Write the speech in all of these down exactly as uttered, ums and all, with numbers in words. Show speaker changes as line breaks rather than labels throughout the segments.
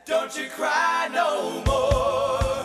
Don't you cry no more.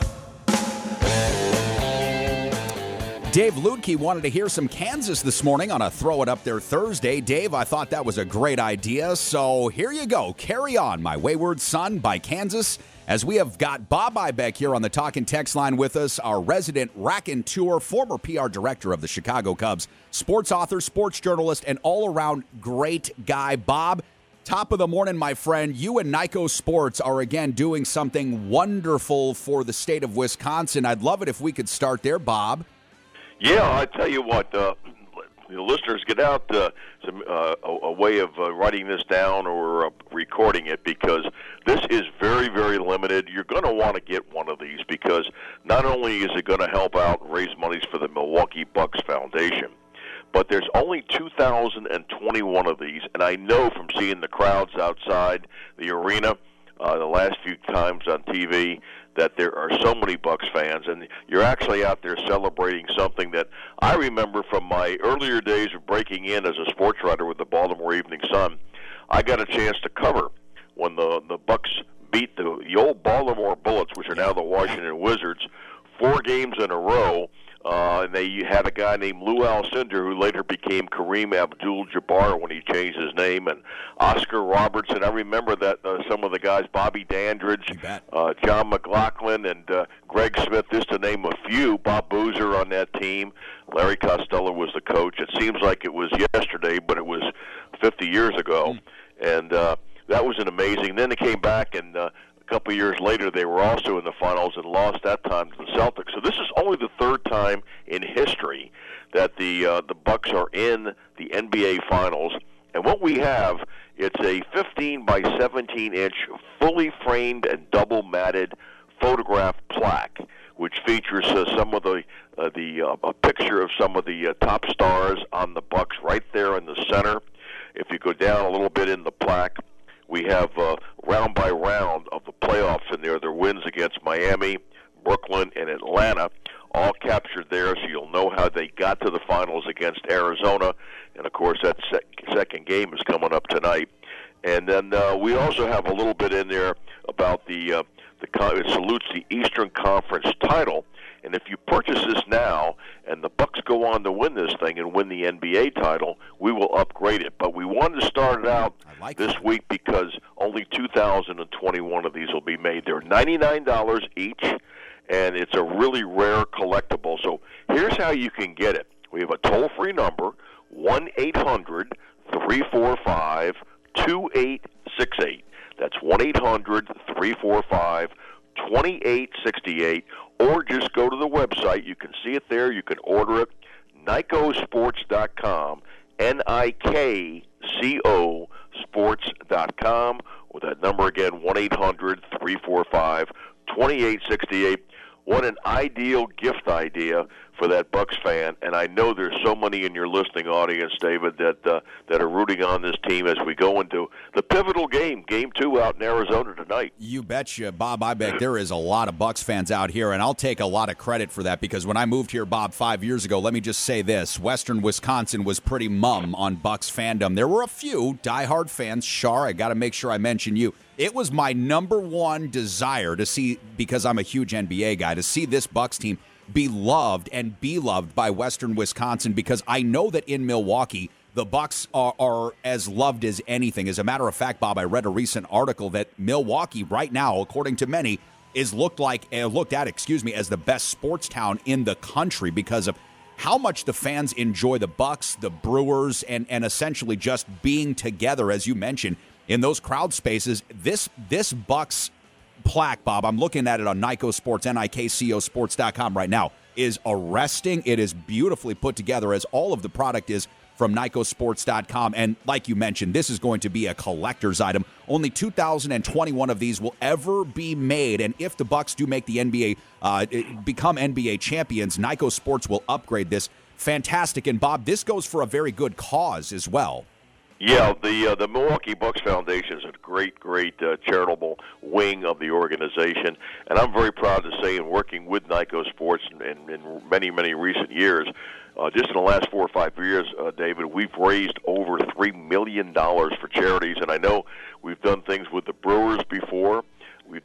Dave Lutke wanted to hear some Kansas this morning on a Throw It Up There Thursday. Dave, I thought that was a great idea, so here you go. Carry On, My Wayward Son by Kansas, as we have got Bob Ibeck here on the Talk and Text line with us, our resident raconteur, former P R director of the Chicago Cubs, sports author, sports journalist, and all-around great guy. Bob, top of the morning, my friend. You and Nikco Sports are, again, doing something wonderful for the state of Wisconsin. I'd love it if we could start there, Bob.
Yeah, I tell you what, uh, the listeners, get out uh, some, uh, a, a way of uh, writing this down or uh, recording it, because this is very, very limited. You're going to want to get one of these, because not only is it going to help out raise monies for the Milwaukee Bucks Foundation, but there's only two thousand twenty-one of these, and I know from seeing the crowds outside the arena uh, the last few times on T V that there are so many Bucks fans, and you're actually out there celebrating something that I remember from my earlier days of breaking in as a sports writer with the Baltimore Evening Sun. I got a chance to cover when the the Bucks beat the, the old Baltimore Bullets, which are now the Washington Wizards, four games in a row. Uh, and they had a guy named Lou Alcindor, who later became Kareem Abdul-Jabbar when he changed his name, and Oscar Robertson. I remember that uh, some of the guys, Bobby Dandridge, uh, John McLaughlin, and uh, Greg Smith, just to name a few. Bob Boozer on that team. Larry Costello was the coach. It seems like it was yesterday, but it was fifty years ago. Mm. And uh, that was an amazing. Then they came back, and uh, a couple of years later, they were also in the finals and lost that time to the Celtics. So this is only the third time in history that the uh, the Bucks are in the N B A Finals. And what we have, it's a fifteen by seventeen inch, fully framed and double matted photograph plaque, which features uh, some of the uh, the uh, a picture of some of the uh, top stars on the Bucks right there in the center. If you go down a little bit in the plaque, we have uh, round by round of the playoffs in there. Their wins against Miami, Brooklyn, and Atlanta, all captured there, so you'll know how they got to the finals against Arizona. And, of course, that sec- second game is coming up tonight. And then uh, we also have a little bit in there about the, uh, the con- it salutes the Eastern Conference title. And if you purchase this now and the Bucks go on to win this thing and win the N B A title, we will upgrade it. But we wanted to start it out like this that. week because only two thousand twenty-one of these will be made. They're ninety-nine dollars each, and it's a really rare collectible. So here's how you can get it. We have a toll-free number, one eight hundred three four five two eight six eight. That's one eight hundred three four five two eight six eight. Or just go to the website. You can see it there. You can order it. Nikco Sports dot com, N I K C O Sports dot com. With that number again, one eight hundred three four five two eight six eight. What an ideal gift idea for that Bucks fan. And I know there's so many in your listening audience, David, that uh, that are rooting on this team as we go into the pivotal game, Game two out in Arizona tonight.
You betcha, Bob Ibeck. There is a lot of Bucks fans out here, and I'll take a lot of credit for that because when I moved here, Bob, five years ago, let me just say this. Western Wisconsin was pretty mum on Bucks fandom. There were a few diehard fans. Shar, I got to make sure I mention you. It was my number one desire to see, because I'm a huge N B A guy, to see this Bucks team be loved and be loved by Western Wisconsin, because I know that in Milwaukee, the Bucks are, are as loved as anything. As a matter of fact, Bob, I read a recent article that Milwaukee right now, according to many, is looked like uh, looked at, excuse me, as the best sports town in the country because of how much the fans enjoy the Bucks, the Brewers, and and essentially just being together, as you mentioned, in those crowd spaces. This this Bucks plaque, Bob, I'm looking at it on Nikco Sports, N I K C O Sports dot com right now, is arresting. It is beautifully put together, as all of the product is from Nikco Sports dot com. And like you mentioned, this is going to be a collector's item. Only two thousand twenty-one of these will ever be made. And if the Bucks do make the N B A, uh, become N B A champions, Nikco Sports will upgrade this. Fantastic. And Bob, this goes for a very good cause as well.
Yeah, the uh, the Milwaukee Bucks Foundation is a great, great uh, charitable wing of the organization, and I'm very proud to say, in working with Nikco Sports in, in, in many, many recent years, uh, just in the last four or five years, uh, David, we've raised over three million dollars for charities, and I know we've done things with the Brewers before. We've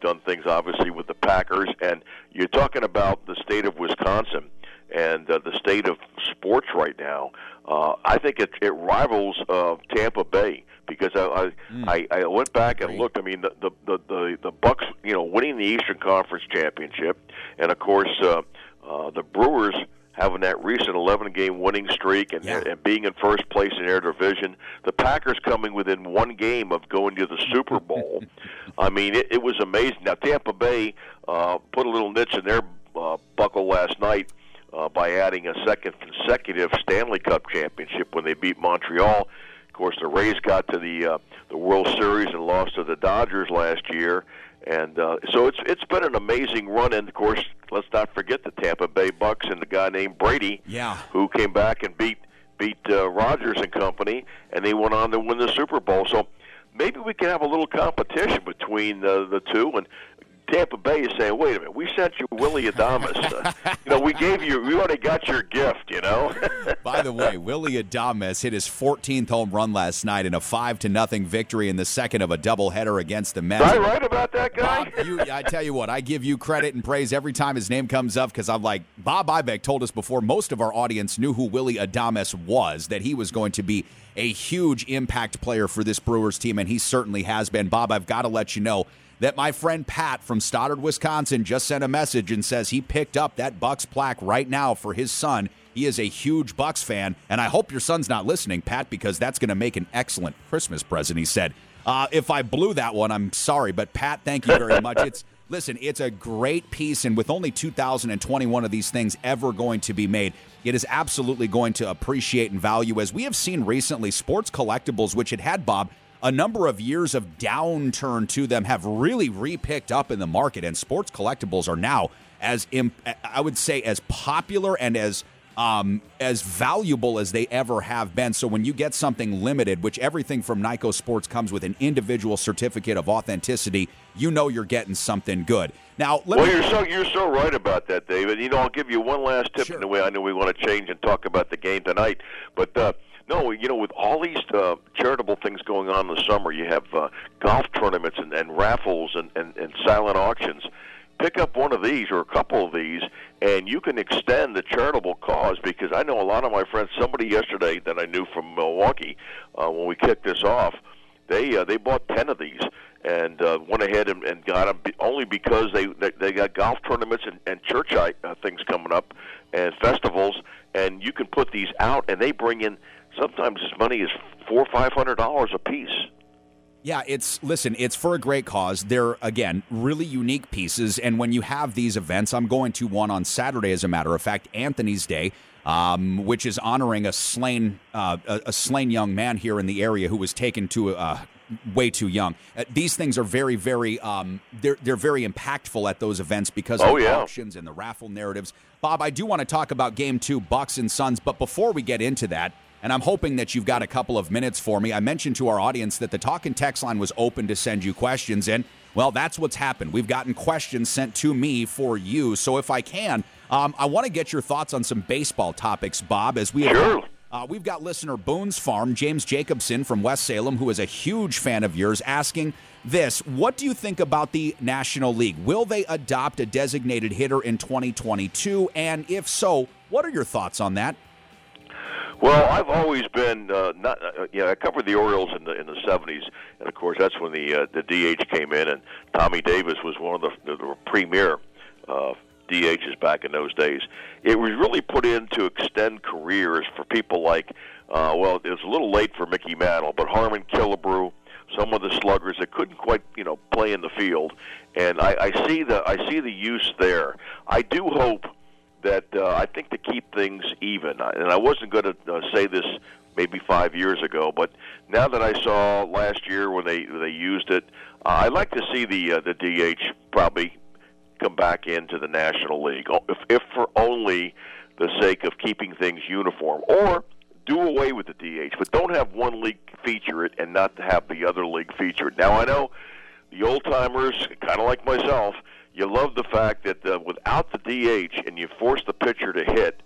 done things obviously with the Packers, and you're talking about the state of Wisconsin and uh, the state of sports right now. Uh, I think it, it rivals uh, Tampa Bay because I I, mm. I I went back and looked. I mean, the the the the, the Bucks, you know, winning the Eastern Conference championship, and of course uh, uh, the Brewers having that recent eleven-game winning streak and, yeah. and being in first place in their division. The Packers coming within one game of going to the Super Bowl. I mean, it, it was amazing. Now, Tampa Bay uh, put a little niche in their uh, buckle last night uh, by adding a second consecutive Stanley Cup championship when they beat Montreal. Of course, the Rays got to the uh, the World Series and lost to the Dodgers last year. And uh, so it's it's been an amazing run, and of course, let's not forget the Tampa Bay Bucks and the guy named Brady,
yeah.
who came back and beat beat uh, Rodgers and company, and they went on to win the Super Bowl. So maybe we can have a little competition between uh, the two. And Tampa Bay is saying, "Wait a minute, we sent you Willie Adames. uh, you know, we gave you, we already got your gift. You know."
By the way, Willie Adames hit his fourteenth home run last night in a five to nothing victory in the second of a doubleheader against the Mets.
Am I right about that guy?
Bob, you, I tell you what, I give you credit and praise every time his name comes up because I'm like, Bob Ibeck told us before most of our audience knew who Willie Adames was, that he was going to be a huge impact player for this Brewers team, and he certainly has been. Bob, I've got to let you know that my friend Pat from Stoddard, Wisconsin, just sent a message and says he picked up that Bucks plaque right now for his son. He is a huge Bucks fan, and I hope your son's not listening, Pat, because that's going to make an excellent Christmas present, he said. Uh, if I blew that one, I'm sorry, but Pat, thank you very much. It's listen, it's a great piece, and with only two thousand twenty-one of these things ever going to be made, it is absolutely going to appreciate and value. As we have seen recently, sports collectibles, which it had, Bob, a number of years of downturn to them, have really re-picked up in the market, and sports collectibles are now, as imp- I would say, as popular and as um, as valuable as they ever have been. So when you get something limited, which everything from Nyko Sports comes with an individual certificate of authenticity, you know you're getting something good. Now, let
well,
me-
you're so you're so right about that, David. You know, I'll give you one last tip
Sure.
in the way I know we want to change and talk about the game tonight, but. Uh, No, you know, with all these uh, charitable things going on in the summer, you have uh, golf tournaments and, and raffles and, and, and silent auctions. Pick up one of these or a couple of these, and you can extend the charitable cause, because I know a lot of my friends, somebody yesterday that I knew from Milwaukee, uh, when we kicked this off, they uh, they bought ten of these and uh, went ahead and, and got them only because they, they, they got golf tournaments and, and church uh, things coming up and festivals, and you can put these out, and they bring in sometimes as money as four or five hundred dollars a piece.
Yeah, it's listen, it's for a great cause. They're, again, really unique pieces, and when you have these events, I'm going to one on Saturday, as a matter of fact, Anthony's Day, um, which is honoring a slain uh, a, a slain young man here in the area who was taken to uh, way too young. Uh, these things are very, very um, they're they're very impactful at those events because of
oh,
the
yeah.
auctions and the raffle narratives. Bob, I do want to talk about Game Two, Bucks and Suns, but before we get into that, and I'm hoping that you've got a couple of minutes for me. I mentioned to our audience that the Talk and Text line was open to send you questions, and, well, that's what's happened. We've gotten questions sent to me for you. So if I can, um, I want to get your thoughts on some baseball topics, Bob, as we have,
Sure.
uh, we've got listener Boone's Farm, James Jacobson from West Salem, who is a huge fan of yours, asking this: what do you think about the National League? Will they adopt a designated hitter in twenty twenty-two? And if so, what are your thoughts on that?
Well, I've always been uh, not. Uh, you know, I covered the Orioles in the in the seventies, and of course that's when the uh, the D H came in, and Tommy Davis was one of the, the, the premier uh, D Hs back in those days. It was really put in to extend careers for people like, uh, well, it was a little late for Mickey Mantle, but Harmon Killebrew, some of the sluggers that couldn't quite, you know, play in the field, and I, I see the I see the use there. I do hope that uh, I think to keep things even, and I wasn't going to uh, say this maybe five years ago, but now that I saw last year when they they used it, uh, I'd like to see the uh, the D H probably come back into the National League, if, if for only the sake of keeping things uniform, or do away with the D H, but don't have one league feature it and not have the other league feature it. Now, I know the old-timers, kind of like myself, you love the fact that uh, without the D H and you force the pitcher to hit,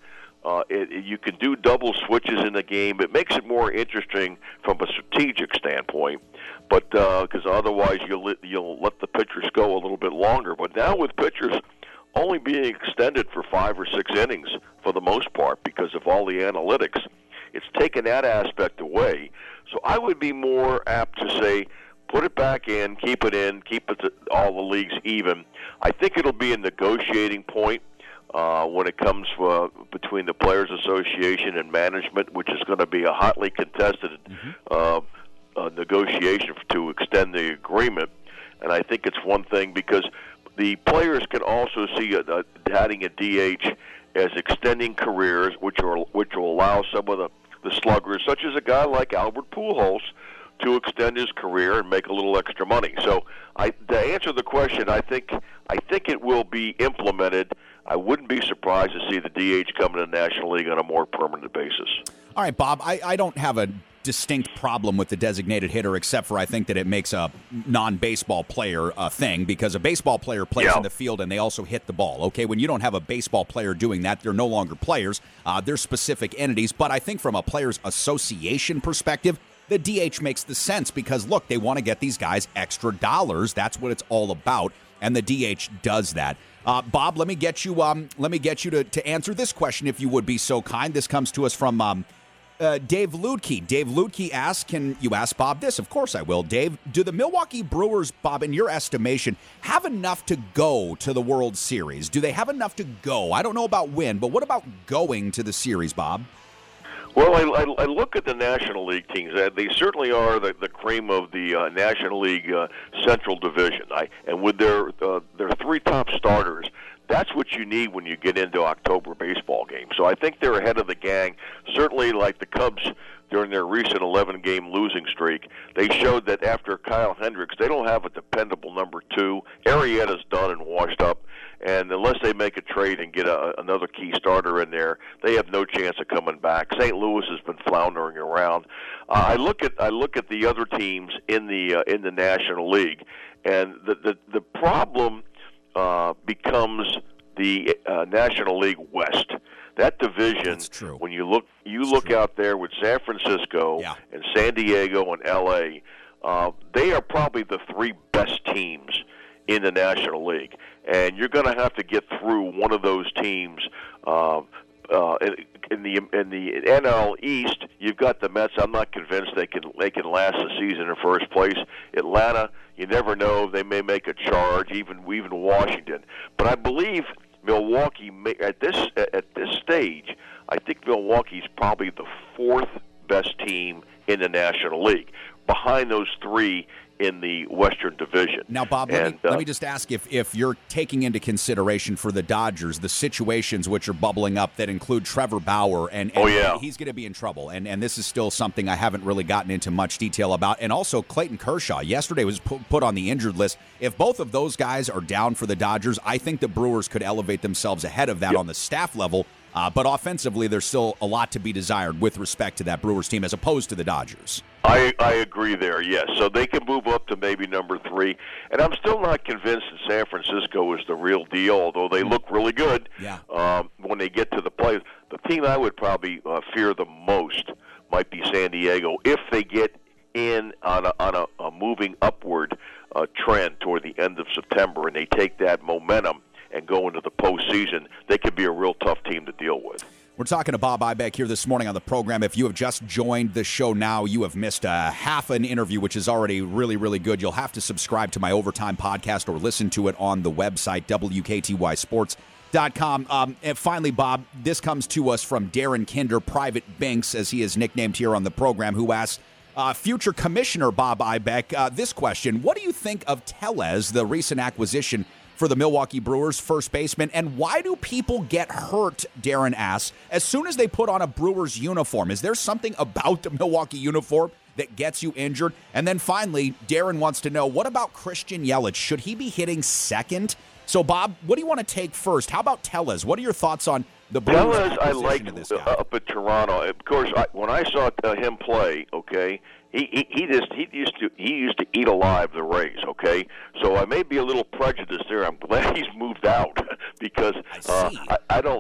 Uh, it, it, you can do double switches in the game. It makes it more interesting from a strategic standpoint, but because uh, otherwise you'll let, you'll let the pitchers go a little bit longer. But now with pitchers only being extended for five or six innings for the most part because of all the analytics, it's taken that aspect away. So I would be more apt to say, put it back in, keep it in, keep it to all the leagues even. I think it'll be a negotiating point uh, when it comes uh, between the Players Association and management, which is going to be a hotly contested mm-hmm. uh, uh, negotiation to extend the agreement. And I think it's one thing because the players can also see uh, adding a D H as extending careers, which will which will allow some of the, the sluggers, such as a guy like Albert Pujols, to extend his career and make a little extra money. So, I, to answer the question, I think I think it will be implemented. I wouldn't be surprised to see the D H come in the National League on a more permanent basis.
All right, Bob, I, I don't have a distinct problem with the designated hitter, except for I think that it makes a non-baseball player a thing, because a baseball player plays
yeah.
in the field and they also hit the ball. Okay, when you don't have a baseball player doing that, they're no longer players. Uh, they're specific entities. But I think from a players' association perspective, the D H makes the sense because, look, they want to get these guys extra dollars. That's what it's all about, and the D H does that. Uh, Bob, let me get you. Um, let me get you to, to answer this question, if you would be so kind. This comes to us from um, uh, Dave Ludke. Dave Ludke asks, "Can you ask Bob this?" Of course, I will. Dave, do the Milwaukee Brewers, Bob, in your estimation, have enough to go to the World Series? Do they have enough to go? I don't know about win, but what about going to the series, Bob?
Well, I, I, I look at the National League teams. Uh, they certainly are the, the cream of the uh, National League uh, Central Division. I, and with their uh, their three top starters, that's what you need when you get into October baseball games. So I think they're ahead of the gang. Certainly, like the Cubs during their recent eleven-game losing streak, they showed that after Kyle Hendricks, they don't have a dependable number two. Arrieta's done and washed up. And unless they make a trade and get a, another key starter in there, they have no chance of coming back. Saint Louis has been floundering around. Uh, I look at I look at the other teams in the uh, in the National League, and the the, the problem uh, becomes the uh, National League West. That division,
That's true.
when you look you
That's
look
true.
out there with San Francisco
yeah.
and San Diego and L A, uh, they are probably the three best teams in the National League, and you're going to have to get through one of those teams. Uh, uh, in, in the in the N L East, you've got the Mets. I'm not convinced they can they can last the season in first place. Atlanta, you never know; they may make a charge. Even even Washington, but I believe Milwaukee may, at this at this stage, I think Milwaukee's probably the fourth best team in the National League, behind those three in the Western Division.
Now, Bob, let,
and,
me,
uh,
let me just ask if, if you're taking into consideration for the Dodgers the situations which are bubbling up that include Trevor Bauer, and, and
oh, yeah.
he's going to be in trouble. And, and this is still something I haven't really gotten into much detail about. And also Clayton Kershaw yesterday was pu- put on the injured list. If both of those guys are down for the Dodgers, I think the Brewers could elevate themselves ahead of that
yep.
on the staff level. Uh, but offensively, there's still a lot to be desired with respect to that Brewers team as opposed to the Dodgers.
I, I agree there, yes. So they can move up to maybe number three. And I'm still not convinced that San Francisco is the real deal, although they look really good
yeah.
um, when they get to the play. The team I would probably uh, fear the most might be San Diego if they get in on a, on a, a moving upward uh, trend toward the end of September and they take that momentum and go into the postseason. They could be a real tough team to deal with.
We're talking to Bob Ibeck here this morning on the program. If you have just joined the show now, you have missed a half an interview, which is already really, really good. You'll have to subscribe to my Overtime podcast or listen to it on the website, W K T Y sports dot com. Um, and finally, Bob, this comes to us from Darren Kinder, Private Binks, as he is nicknamed here on the program, who asks, uh, future Commissioner Bob Ibeck, uh, this question: what do you think of Tellez, the recent acquisition for the Milwaukee Brewers first baseman, and why do people get hurt, Darren asks, as soon as they put on a Brewers uniform? Is there something about the Milwaukee uniform that gets you injured? And then finally, Darren wants to know, what about Christian Yelich? Should he be hitting second? So, Bob, what do you want to take first? How about Tellez? What are your thoughts on the Brewers
Tellez, I
acquisition
liked
of this
uh,
guy?
up at Toronto. Of course, I, when I saw uh, him play, okay, he, he he just he used to he used to eat alive the Rays, okay. So I may be a little prejudiced there. I'm glad he's moved out because
I,
uh,
see.
I, I don't.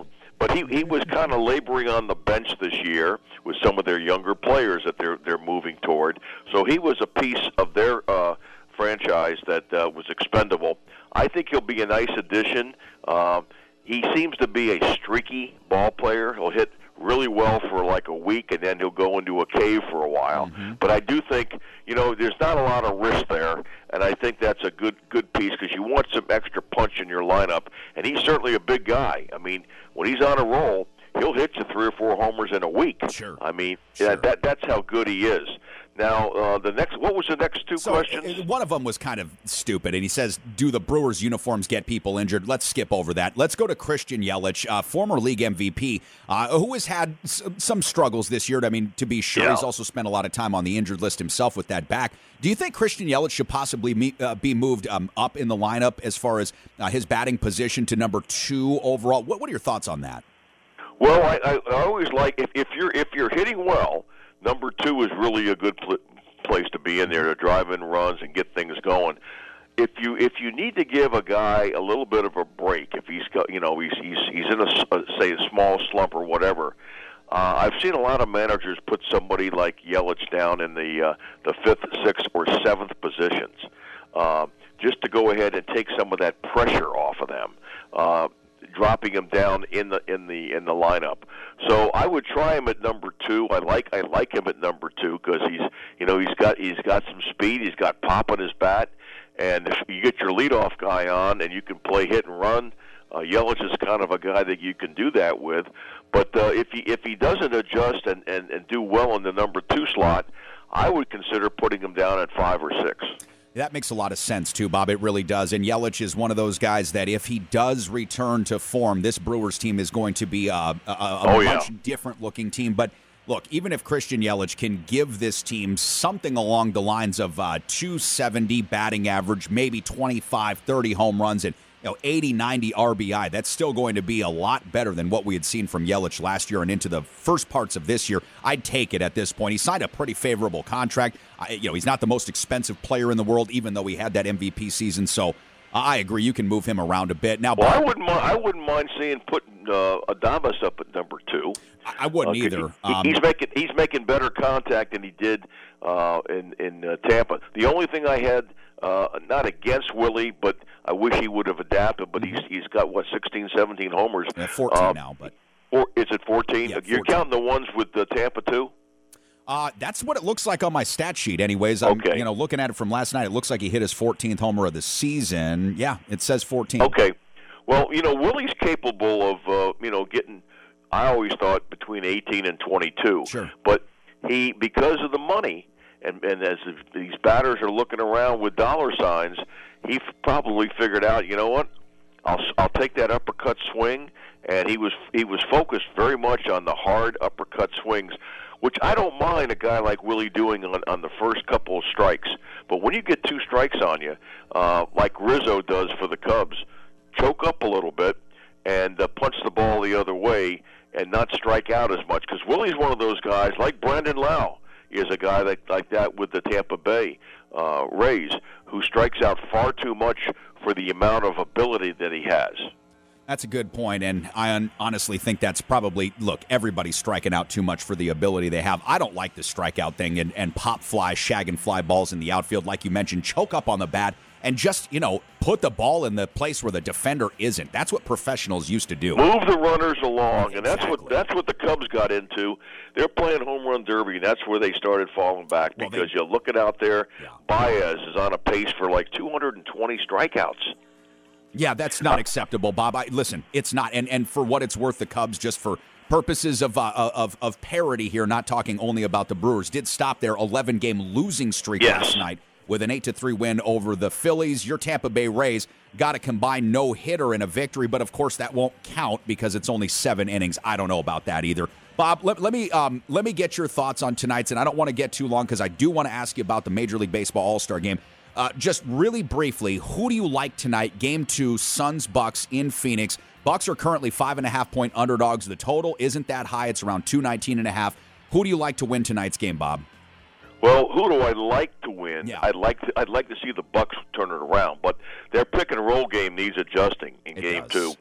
but he, he was kind of laboring on the bench this year with some of their younger players that they're they're moving toward. So he was a piece of their uh, franchise that uh, was expendable. I think he'll be a nice addition. Uh, he seems to be a streaky ball player. He'll hit really well for like a week, and then he'll go into a cave for a while. Mm-hmm. But I do think, you know, there's not a lot of risk there, and I think that's a good good piece because you want some extra punch in your lineup. And he's certainly a big guy. I mean, when he's on a roll, he'll hit you three or four homers in a week.
Sure.
I mean,
sure.
yeah, that that's how good he is. Now, uh, the next, what was the next two
so,
questions?
One of them was kind of stupid, and he says, do the Brewers' uniforms get people injured? Let's skip over that. Let's go to Christian Yelich, uh, former league M V P, uh, who has had s- some struggles this year. I mean, to be sure,
yeah.
he's also spent a lot of time on the injured list himself with that back. Do you think Christian Yelich should possibly me- uh, be moved um, up in the lineup as far as uh, his batting position to number two overall? What, what are your thoughts on that?
Well, I, I, I always like, if, if you're if you're hitting well, number two is really a good pl- place to be in there to drive in runs and get things going. If you if you need to give a guy a little bit of a break, if he's got, you know, he's he's he's in a, a say a small slump or whatever, uh, I've seen a lot of managers put somebody like Yelich down in the uh, the fifth, sixth, or seventh positions, uh, just to go ahead and take some of that pressure off of them. Uh, dropping him down in the in the in the lineup. So I would try him at number two. I like I like him at number two because he's you know he's got he's got some speed. He's got pop on his bat, and if you get your leadoff guy on and you can play hit and run, uh, Yelich is kind of a guy that you can do that with. But uh, if he if he doesn't adjust and, and, and do well in the number two slot, I would consider putting him down at five or six.
That makes a lot of sense, too, Bob. It really does. And Yelich is one of those guys that if he does return to form, this Brewers team is going to be a, a, a
oh,
much
yeah.
different-looking team. But, look, even if Christian Yelich can give this team something along the lines of uh, two seventy batting average, maybe twenty-five, thirty home runs, and you know, eighty, ninety R B I, that's still going to be a lot better than what we had seen from Yelich last year and into the first parts of this year. I'd take it at this point. He signed a pretty favorable contract. I, you know, he's not the most expensive player in the world, even though he had that M V P season. So uh, I agree. You can move him around a bit. Now,
well,
Bob,
I wouldn't. Mind, I wouldn't mind seeing putting uh, Adames up at number two.
I, I wouldn't
uh,
either.
He,
um,
he's making he's making better contact than he did uh, in in uh, Tampa. The only thing I had. Uh, not against Willie, but I wish he would have adapted. But he's he's got what sixteen, seventeen homers.
Yeah, fourteen
uh,
now, but
or is it fourteen?
Yeah,
You're
fourteen.
counting the ones with the Tampa too.
Uh, that's what it looks like on my stat sheet. Anyways, I'm
Okay.
you know looking at it from last night. It looks like he hit his fourteenth homer of the season. Yeah, it says fourteen.
Okay, well, you know Willie's capable of uh, you know getting. I always thought between eighteen and twenty-two.
Sure,
but he because of the money. And, and as these batters are looking around with dollar signs, he probably figured out, you know what, I'll I'll take that uppercut swing, and he was he was focused very much on the hard uppercut swings, which I don't mind a guy like Willie doing on, on the first couple of strikes. But when you get two strikes on you, uh, like Rizzo does for the Cubs, choke up a little bit and uh, punch the ball the other way and not strike out as much. Because Willie's one of those guys, like Brandon Lau, is a guy that, like that with the Tampa Bay uh, Rays, who strikes out far too much for the amount of ability that he has.
That's a good point, and I un- honestly think that's probably, look, everybody's striking out too much for the ability they have. I don't like the strikeout thing and, and pop fly, shag and fly balls in the outfield, like you mentioned, choke up on the bat, and just, you know, put the ball in the place where the defender isn't. That's what professionals used to do.
Move the runners along,
Exactly.
and that's what that's what the Cubs got into. They're playing home run derby, and that's where they started falling back
Well,
because
they-
you look at out there,
Yeah.
Baez is on a pace for like two hundred twenty strikeouts.
Yeah, that's not acceptable, Bob. I, listen, it's not. And, and for what it's worth, the Cubs, just for purposes of, uh, of of parity here, not talking only about the Brewers, did stop their eleven-game losing streak
Yes.
last night with an eight to three win over the Phillies. Your Tampa Bay Rays got a combined no-hitter in a victory, but of course that won't count because it's only seven innings. I don't know about that either. Bob, let, let me um, let me get your thoughts on tonight's, and I don't want to get too long because I do want to ask you about the Major League Baseball All-Star Game. Uh, just really briefly, who do you like tonight? Game two, Suns-Bucks in Phoenix. Bucks are currently five and a half point underdogs. The total isn't that high. It's around two nineteen and a half. Who do you like to win tonight's game, Bob?
Well, who do I like to win?
Yeah.
I'd like to. I'd like to see the Bucks turn it around, but their pick and roll game needs adjusting in
It
game
does.
two.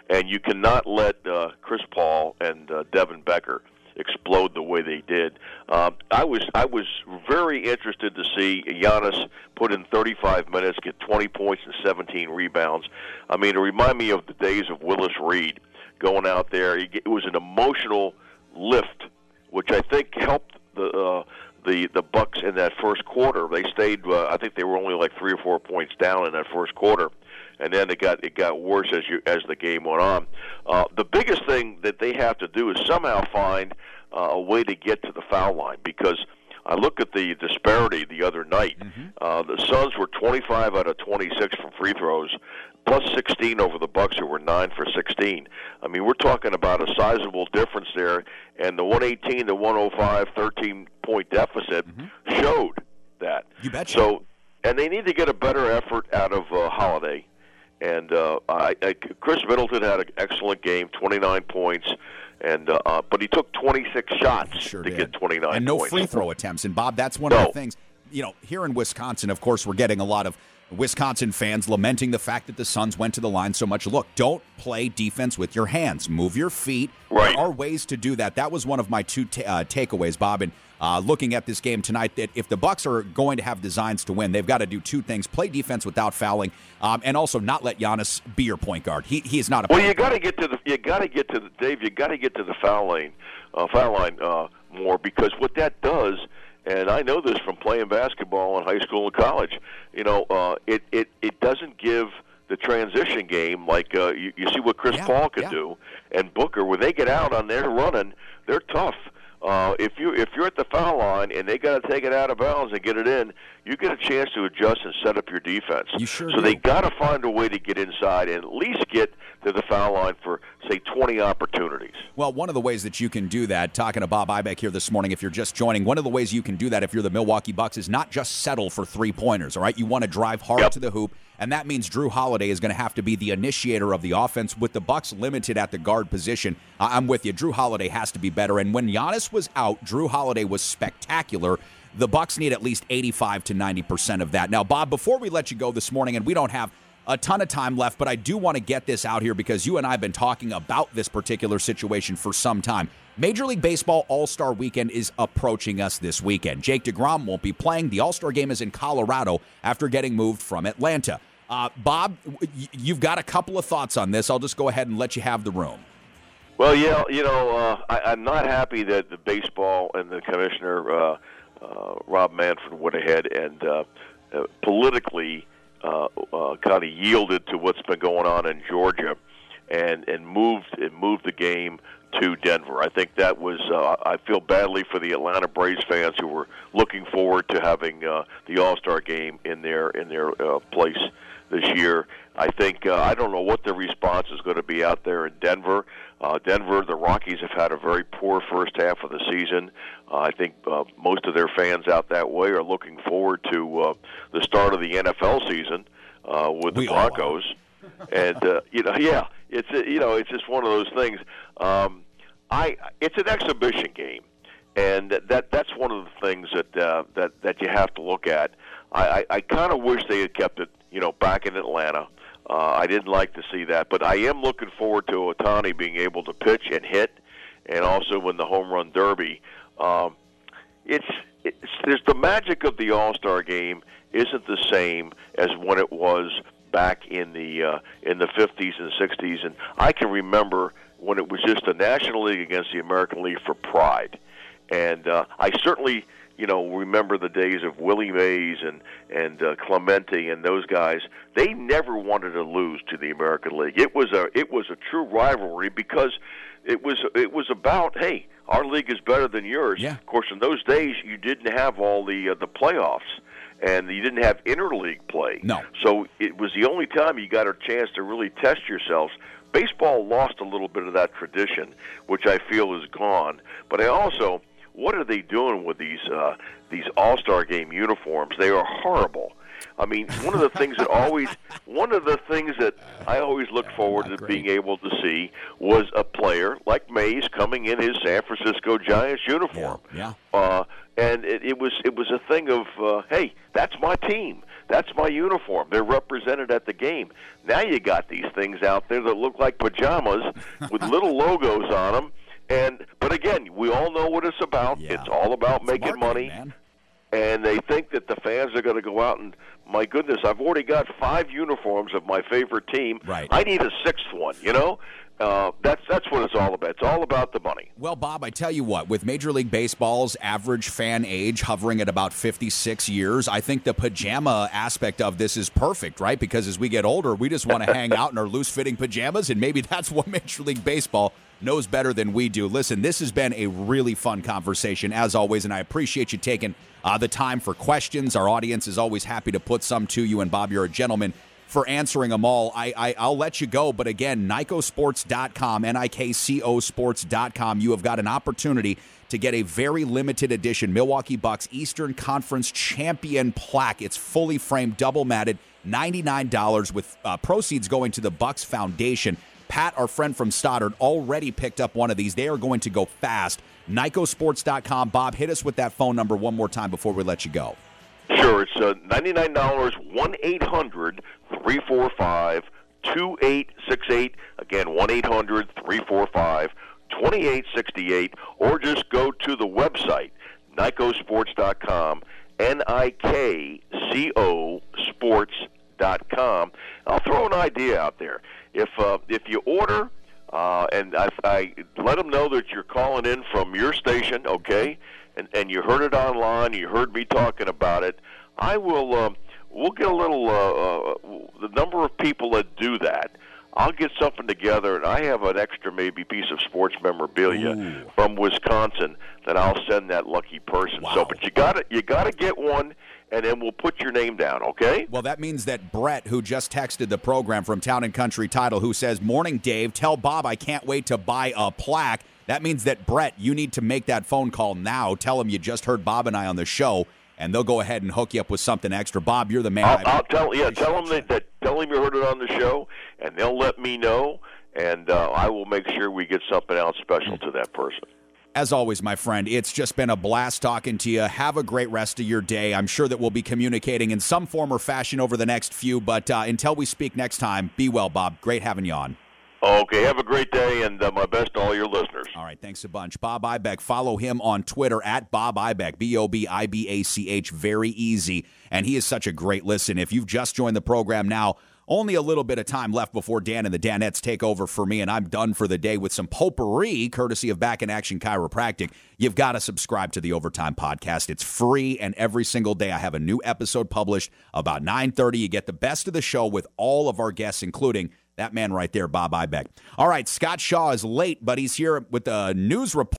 and you cannot let uh, Chris Paul and uh, Devin Becker explode the way they did. Um, I was I was very interested to see Giannis put in thirty-five minutes, get twenty points and seventeen rebounds. I mean, it reminded me of the days of Willis Reed going out there. It was an emotional lift, which I think helped the uh, the the Bucks in that first quarter. They stayed. Uh, I think they were only like three or four points down in that first quarter. And then it got it got worse as you as the game went on. Uh, the biggest thing that they have to do is somehow find uh, a way to get to the foul line, because I look at the disparity the other night. Mm-hmm. Uh, the Suns were twenty-five out of twenty-six from free throws, plus sixteen over the Bucks, who were nine for sixteen. I mean, we're talking about a sizable difference there, and the one eighteen to one oh five thirteen-point deficit mm-hmm. showed that.
You betcha.
So, and they need to get a better effort out of uh, Holiday. And uh, I, I, Chris Middleton had an excellent game, twenty-nine points, and uh, uh, but he took twenty-six shots
sure
to
did.
get twenty-nine
and no
points.
free throw attempts. And, Bob, that's one
no.
of the things. You know, here in Wisconsin, of course, we're getting a lot of Wisconsin fans lamenting the fact that the Suns went to the line so much. Look, don't play defense with your hands. Move your feet.
Right.
There are ways to do that. That was one of my two ta- uh, takeaways, Bob. And uh, looking at this game tonight, that if the Bucks are going to have designs to win, they've got to do two things: play defense without fouling, um, and also not let Giannis be your point guard. He he is not a.
Well, you got to get to the you got to get to the Dave. You got to get to the foul lane, uh, foul line uh, more, because what that does. And I know this from playing basketball in high school and college. You know, uh, it, it, it doesn't give the transition game like uh, you, you see what Chris
yeah,
Paul could
yeah.
do and Booker. When they get out on their running, they're tough. Uh, if you if you're at the foul line and they got to take it out of bounds and get it in, you get a chance to adjust and set up your defense.
You sure
so
do.
they got to find a way to get inside and at least get to the foul line for, say, twenty opportunities.
Well, one of the ways that you can do that, talking to Bob Ibeck here this morning, if you're just joining, one of the ways you can do that if you're the Milwaukee Bucks is not just settle for three-pointers, all right? You want to drive hard
yep.
to the hoop, and that means Drew Holiday is going to have to be the initiator of the offense. With the Bucks limited at the guard position, I'm with you. Drew Holiday has to be better, and when Giannis was out, Drew Holiday was spectacular. The Bucks need at least eighty-five to ninety percent of that. Now, Bob, before we let you go this morning, and we don't have a ton of time left, but I do want to get this out here because you and I have been talking about this particular situation for some time. Major League Baseball All-Star Weekend is approaching us this weekend. Jake DeGrom won't be playing. The All-Star Game is in Colorado after getting moved from Atlanta. Uh, Bob, you've got a couple of thoughts on this. I'll just go ahead and let you have the room.
Well, yeah, you know, uh, I, I'm not happy that the baseball and the commissioner, uh, uh, Rob Manfred, went ahead and uh, uh, politically uh, uh, kind of yielded to what's been going on in Georgia and, and moved and moved the game to Denver. I think that was, uh, I feel badly for the Atlanta Braves fans who were looking forward to having uh, the All-Star Game in their, in their uh, place this year. I think, uh, I don't know what the response is going to be out there in Denver. Uh, Denver, the Rockies have had a very poor first half of the season. Uh, I think uh, most of their fans out that way are looking forward to uh, the start of the N F L season uh, with the
we
Broncos. and, uh, you know, yeah, it's, you know, it's just one of those things. Um, I, it's an exhibition game. And that that's one of the things that uh, that that you have to look at. I, I, I kind of wish they had kept it, you know, back in Atlanta. Uh, I didn't like to see that, but I am looking forward to Ohtani being able to pitch and hit, and also win the home run derby. Um, it's, it's there's the magic of the All-Star Game isn't the same as when it was back in the uh, in the fifties and sixties, and I can remember when it was just the National League against the American League for pride. And uh, I certainly, you know, remember the days of Willie Mays and and uh, Clemente and those guys. They never wanted to lose to the American League. It was a it was a true rivalry because it was it was about, hey, our league is better than yours.
Yeah.
Of course, in those days you didn't have all the uh, the playoffs, and you didn't have interleague play.
No.
So it was the only time you got a chance to really test yourselves. Baseball lost a little bit of that tradition, which I feel is gone. But I also, what are they doing with these uh, these All-Star Game uniforms? They are horrible. I mean, one of the things that always, one of the things that I always looked forward to
great.
being able to see was a player like Mays coming in his San Francisco Giants uniform.
Yeah.
yeah. Uh, and it, it was it was a thing of, uh, hey, that's my team. That's my uniform. They're represented at the game. Now you got these things out there that look like pajamas with little logos on them. And but again, we all know what it's about.
Yeah.
It's all about
It's
making
marketing,
money.
man.
And they think that the fans are going to go out and, my goodness, I've already got five uniforms of my favorite team.
Right.
I need a sixth one, you know? Uh, that's that's what it's all about. It's all about the money.
Well, Bob, I tell you what, with Major League Baseball's average fan age hovering at about fifty-six years, I think the pajama aspect of this is perfect, right? Because as we get older, we just want to hang out in our loose-fitting pajamas, and maybe that's what Major League Baseball knows better than we do. Listen, this has been a really fun conversation, as always, and I appreciate you taking uh, the time for questions. Our audience is always happy to put some to you, and Bob, you're a gentleman for answering them all. I, I, I'll let you go, but again, Nikco Sports dot com, N I K C O Sports dot com. You have got an opportunity to get a very limited edition Milwaukee Bucks Eastern Conference Champion plaque. It's fully framed, double matted, ninety-nine dollars with uh, proceeds going to the Bucks Foundation. Pat, our friend from Stoddard, already picked up one of these. They are going to go fast. Nikco Sports dot com. Bob, hit us with that phone number one more time before we let you go.
Sure, it's uh, ninety-nine dollars, one eight hundred three four five two eight six eight. Again, one eight hundred three four five two eight six eight. Or just go to the website, Nikco Sports dot com, N I K C O Sports dot com. I'll throw an idea out there. If, uh, if you order, uh, and I, I let them know that you're calling in from your station, okay, and, and you heard it online, you heard me talking about it, I will, uh, we'll get a little, uh, uh, the number of people that do that, I'll get something together, and I have an extra maybe piece of sports memorabilia
Ooh.
from Wisconsin that I'll send that lucky person.
Wow.
So, but you got to you got to get one, and then we'll put your name down, okay?
Well, that means that Brett, who just texted the program from Town and Country Title, who says, "Morning, Dave, tell Bob I can't wait to buy a plaque." That means that, Brett, you need to make that phone call now. Tell him you just heard Bob and I on the show, and they'll go ahead and hook you up with something extra. Bob, you're the man.
I'll,
I
I'll tell yeah, tell them that, that tell them you heard it on the show, and they'll let me know, and uh, I will make sure we get something else special to that person.
As always, my friend, it's just been a blast talking to you. Have a great rest of your day. I'm sure that we'll be communicating in some form or fashion over the next few, but uh, until we speak next time, be well, Bob. Great having you on.
Okay, have a great day, and uh, my best to all your listeners.
All right, thanks a bunch. Bob Ibeck, follow him on Twitter at Bob Ibeck, B O B I B A C H, very easy. And he is such a great listen. If you've just joined the program now, only a little bit of time left before Dan and the Danettes take over for me, and I'm done for the day with some potpourri, courtesy of Back in Action Chiropractic. You've got to subscribe to the Overtime Podcast. It's free, and every single day I have a new episode published about nine thirty. You get the best of the show with all of our guests, including that man right there, Bob Ibeck. All right, Scott Shaw is late, but he's here with the news report.